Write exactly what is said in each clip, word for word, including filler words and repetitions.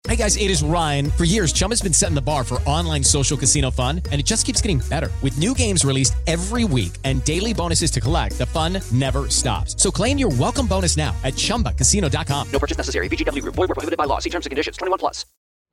Hey guys, it is Ryan. For years, Chumba's been setting the bar for online social casino fun, and it just keeps getting better. With new games released every week and daily bonuses to collect, the fun never stops. So claim your welcome bonus now at chumba casino dot com. No purchase necessary. V G W Group. Void where prohibited by law. See terms and conditions. twenty-one plus.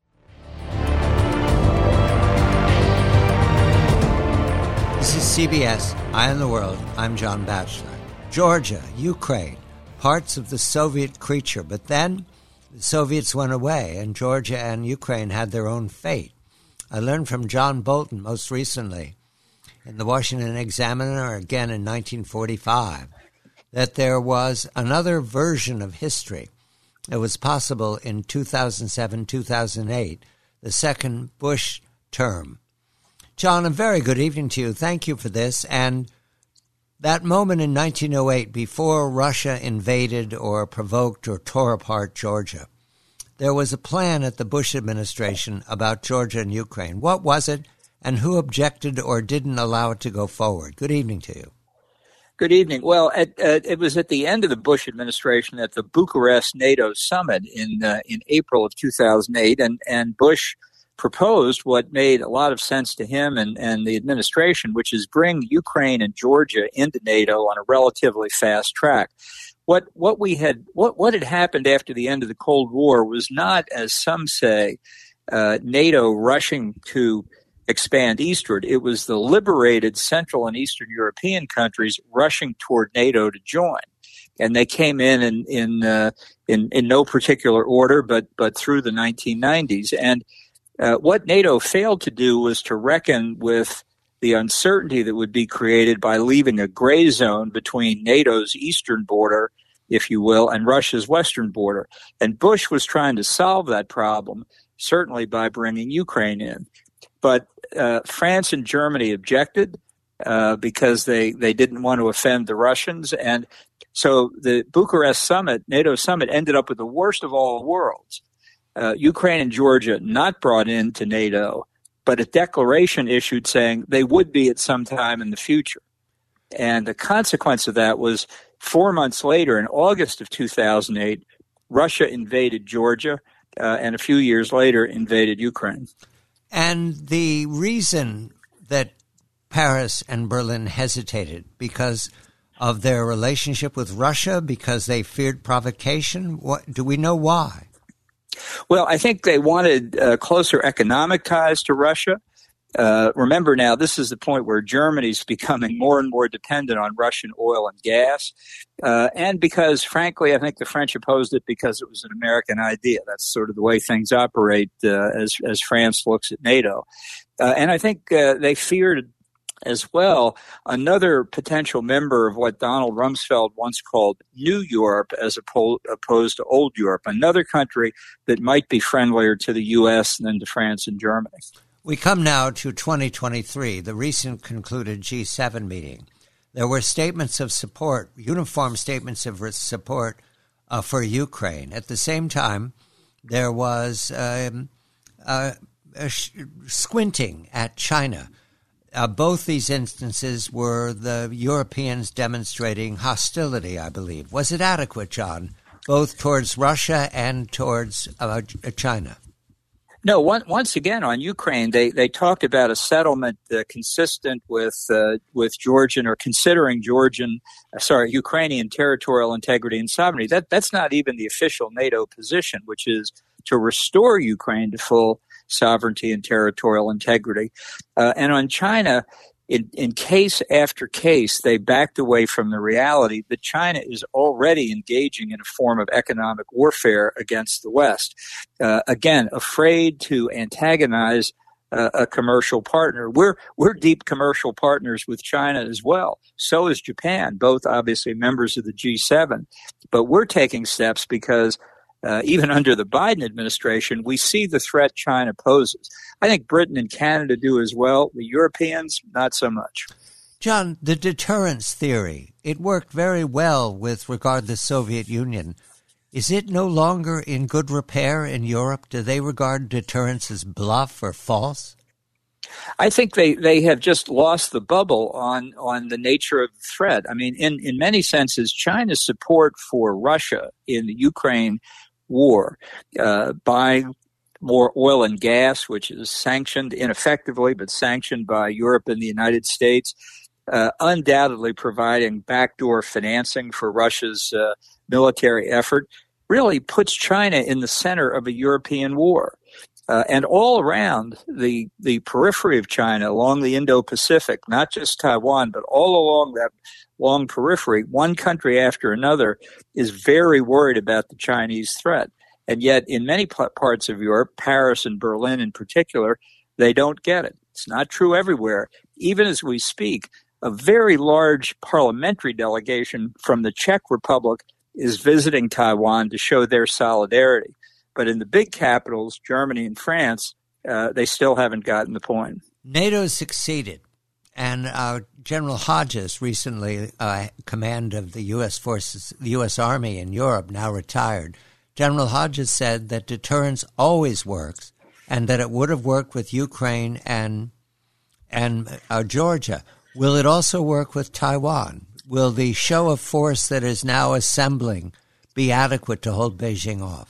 This is C B S, Eye on the World. I'm John Batchelor. Georgia, Ukraine, parts of the Soviet creature, but then the Soviets went away, and Georgia and Ukraine had their own fate. I learned from John Bolton most recently in the Washington Examiner, again in nineteen forty-five, that there was another version of history that was possible in two thousand seven, two thousand eight, the second Bush term. John, a very good evening to you. Thank you for this. And that moment in nineteen oh eight, before Russia invaded or provoked or tore apart Georgia, there was a plan at the Bush administration about Georgia and Ukraine. What was it, and who objected or didn't allow it to go forward? Good evening to you. Good evening. Well, at, uh, it was at the end of the Bush administration at the Bucharest NATO summit in uh, in April of two thousand eight, and, and Bush proposed what made a lot of sense to him and, and the administration, which is bring Ukraine and Georgia into NATO on a relatively fast track. What what we had what what had happened after the end of the Cold War was not, as some say, uh, NATO rushing to expand eastward. It was the liberated Central and Eastern European countries rushing toward NATO to join, and they came in in in uh, in, in no particular order, but but through the nineteen nineties. And Uh, what NATO failed to do was to reckon with the uncertainty that would be created by leaving a gray zone between NATO's eastern border, if you will, and Russia's western border. And Bush was trying to solve that problem, certainly by bringing Ukraine in. But uh, France and Germany objected uh, because they, they didn't want to offend the Russians. And so the Bucharest summit, NATO summit, ended up with the worst of all worlds. Uh, Ukraine and Georgia not brought into NATO, but a declaration issued saying they would be at some time in the future. And the consequence of that was four months later, in August of two thousand eight, Russia invaded Georgia, uh, and a few years later invaded Ukraine. And the reason that Paris and Berlin hesitated, because of their relationship with Russia, because they feared provocation? What, do we know why? Well, I think they wanted uh, closer economic ties to Russia. Uh, remember now, this is the point where Germany's becoming more and more dependent on Russian oil and gas. Uh, and because, frankly, I think the French opposed it because it was an American idea. That's sort of the way things operate uh, as, as France looks at NATO. Uh, and I think uh, they feared as well another potential member of what Donald Rumsfeld once called New Europe as opposed to Old Europe, another country that might be friendlier to the U S than to France and Germany. We come now to twenty twenty-three, the recent concluded G seven meeting. There were statements of support, uniform statements of support uh, for Ukraine. At the same time, there was um, uh, a sh- squinting at China. Uh, both these instances were the Europeans demonstrating hostility, I believe. Was it adequate, John, both towards Russia and towards uh, China? No, one, once again, on Ukraine, they, they talked about a settlement uh, consistent with uh, with Georgian or considering Georgian, uh, sorry, Ukrainian territorial integrity and sovereignty. That That's not even the official NATO position, which is to restore Ukraine to full sovereignty and territorial integrity. Uh, and on China, in, in case after case, they backed away from the reality that China is already engaging in a form of economic warfare against the West. Uh, again, afraid to antagonize uh, a commercial partner. We're we're deep commercial partners with China as well. So is Japan, both obviously members of the G seven. But we're taking steps because Uh, even under the Biden administration, we see the threat China poses. I think Britain and Canada do as well. The Europeans, not so much. John, the deterrence theory, it worked very well with regard to the Soviet Union. Is it no longer in good repair in Europe? Do they regard deterrence as bluff or false? I think they, they have just lost the bubble on, on the nature of the threat. I mean, in, in many senses, China's support for Russia in the Ukraine war uh, by more oil and gas, which is sanctioned ineffectively, but sanctioned by Europe and the United States, uh, undoubtedly providing backdoor financing for Russia's uh, military effort, really puts China in the center of a European war. Uh, and all around the the periphery of China, along the Indo-Pacific, not just Taiwan, but all along that long periphery, one country after another is very worried about the Chinese threat. And yet in many p- parts of Europe, Paris and Berlin in particular, they don't get it. It's not true everywhere. Even as we speak, a very large parliamentary delegation from the Czech Republic is visiting Taiwan to show their solidarity. But in the big capitals, Germany and France, uh, they still haven't gotten the point. NATO succeeded. And uh, General Hodges, recently uh, command of the U S forces, the U S Army in Europe, now retired. General Hodges said that deterrence always works and that it would have worked with Ukraine and, and uh, Georgia. Will it also work with Taiwan? Will the show of force that is now assembling be adequate to hold Beijing off?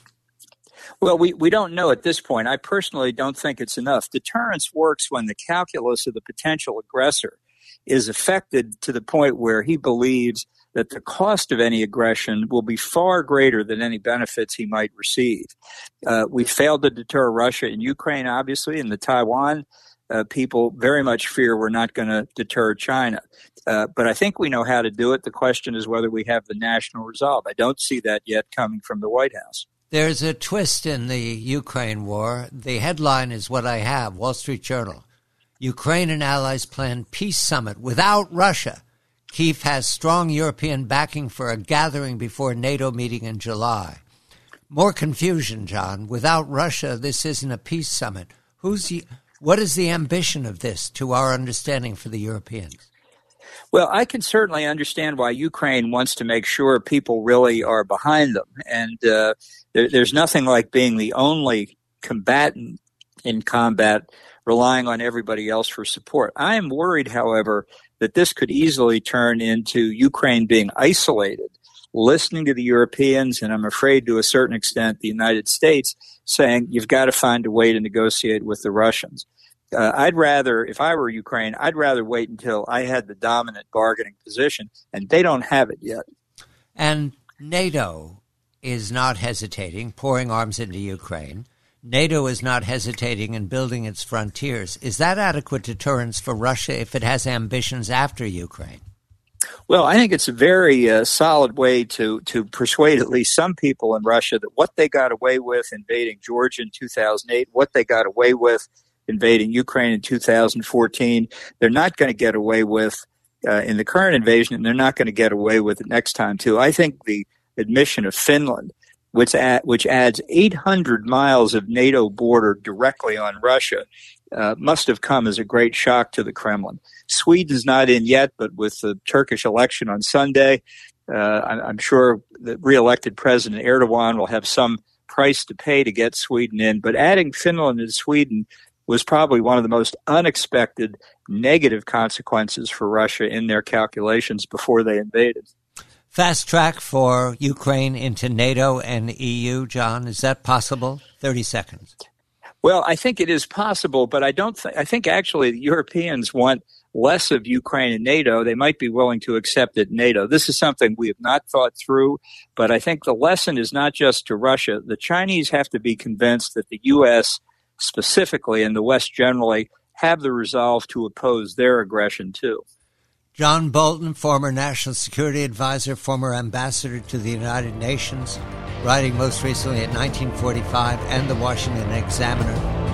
Well, we, we don't know at this point. I personally don't think it's enough. Deterrence works when the calculus of the potential aggressor is affected to the point where he believes that the cost of any aggression will be far greater than any benefits he might receive. Uh, we failed to deter Russia in Ukraine, obviously, and the Taiwan uh, people very much fear we're not going to deter China. Uh, but I think we know how to do it. The question is whether we have the national resolve. I don't see that yet coming from the White House. There's a twist in the Ukraine war. The headline is what I have, Wall Street Journal. Ukraine and allies plan peace summit without Russia. Kyiv has strong European backing for a gathering before NATO meeting in July. More confusion, John. Without Russia, this isn't a peace summit. Who's the, what is the ambition of this, to our understanding, for the Europeans? Well, I can certainly understand why Ukraine wants to make sure people really are behind them. And uh, there, there's nothing like being the only combatant in combat, relying on everybody else for support. I am worried, however, that this could easily turn into Ukraine being isolated, listening to the Europeans, and I'm afraid to a certain extent the United States, saying you've got to find a way to negotiate with the Russians. Uh, I'd rather, if I were Ukraine, I'd rather wait until I had the dominant bargaining position, and they don't have it yet. And NATO is not hesitating, pouring arms into Ukraine. NATO is not hesitating in building its frontiers. Is that adequate deterrence for Russia if it has ambitions after Ukraine? Well, I think it's a very uh, solid way to, to persuade at least some people in Russia that what they got away with invading Georgia in two thousand eight, what they got away with invading Ukraine in two thousand fourteen, they're not going to get away with uh, in the current invasion, and they're not going to get away with it next time, too. I think the admission of Finland, which, add, which adds eight hundred miles of NATO border directly on Russia, uh, must have come as a great shock to the Kremlin. Sweden's not in yet, but with the Turkish election on Sunday, uh, I, I'm sure the re-elected President Erdogan will have some price to pay to get Sweden in. But adding Finland and Sweden was probably one of the most unexpected negative consequences for Russia in their calculations before they invaded. Fast track for Ukraine into NATO and E U, John. Is that possible? thirty seconds. Well, I think it is possible, but I don't think, I think actually the Europeans want less of Ukraine and NATO. They might be willing to accept it in NATO. This is something we have not thought through, but I think the lesson is not just to Russia. The Chinese have to be convinced that the U S specifically and the West generally have the resolve to oppose their aggression too. John Bolton, former National Security Advisor, former Ambassador to the United Nations, writing most recently at nineteen forty-five and the Washington Examiner.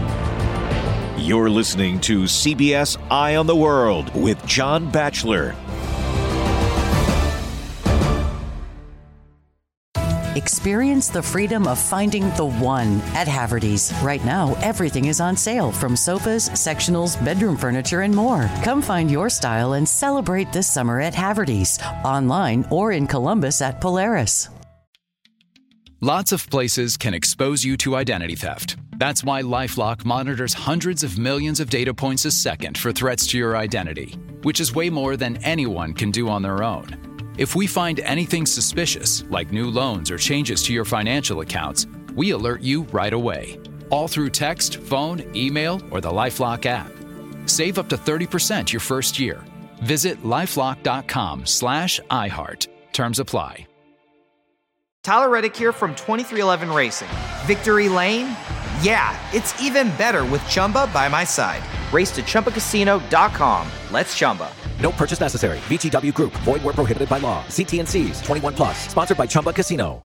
You're listening to C B S Eye on the World with John Batchelor. Experience the freedom of finding the one at Haverty's. Right now, everything is on sale, from sofas, sectionals, bedroom furniture, and more. Come find your style and celebrate this summer at Haverty's, online or in Columbus at Polaris. Lots of places can expose you to identity theft. That's why LifeLock monitors hundreds of millions of data points a second for threats to your identity, which is way more than anyone can do on their own. If we find anything suspicious, like new loans or changes to your financial accounts, we alert you right away. all through text, phone, email, or the LifeLock app. Save up to thirty percent your first year. Visit lifelock.com slash iHeart. Terms apply. Tyler Reddick here from twenty-three eleven Racing. Victory Lane? Yeah, it's even better with Chumba by my side. Race to Chumba Casino dot com. Let's Chumba. No purchase necessary. V G W Group. Void where prohibited by law. See T and C's. twenty-one plus. Sponsored by Chumba Casino.